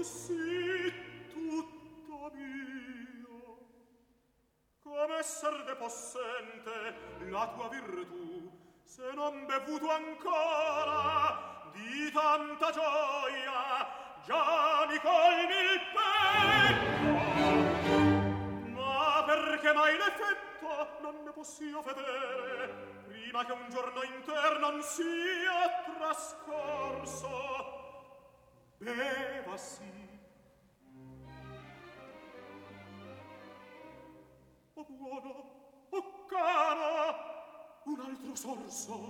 sì, tutta mia. Come essere possente la tua virtù, se non bevuto ancora di tanta gioia, già mi colmi il petto. Ma perché mai l'effetto non ne possio vedere, prima che un giorno inter non sia trascorso? Bevasi. O buono, o caro, un altro sorso.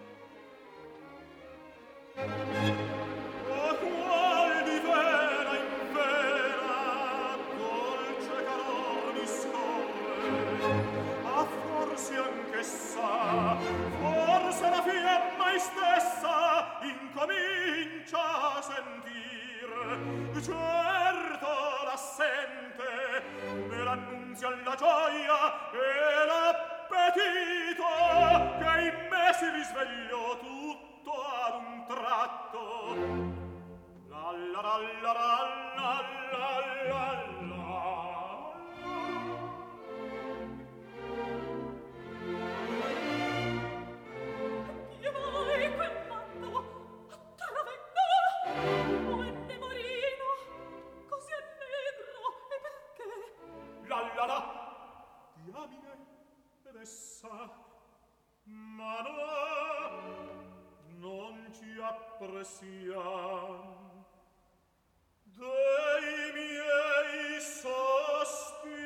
O qual di vera in vera dolce calor mi scorre, a forse anch'essa, forse la fiamma stessa incomincia a sentir. Certo la sente, me l'annunzia la gioia e l'appetito che in me si risvegliò tutto ad un tratto. La la la la la la la la. Che vuoi quel matto? A te vengo! O è nemorino? Così allegro, e perché? La la la. Diamine ed essa, ma no, non ci appressiam dei miei sospiri,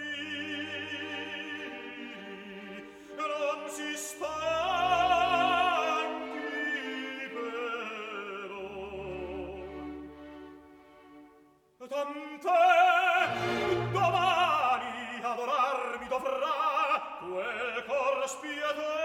non si stanchi però. Tant'è, domani adorarmi dovrà quel cor spietoso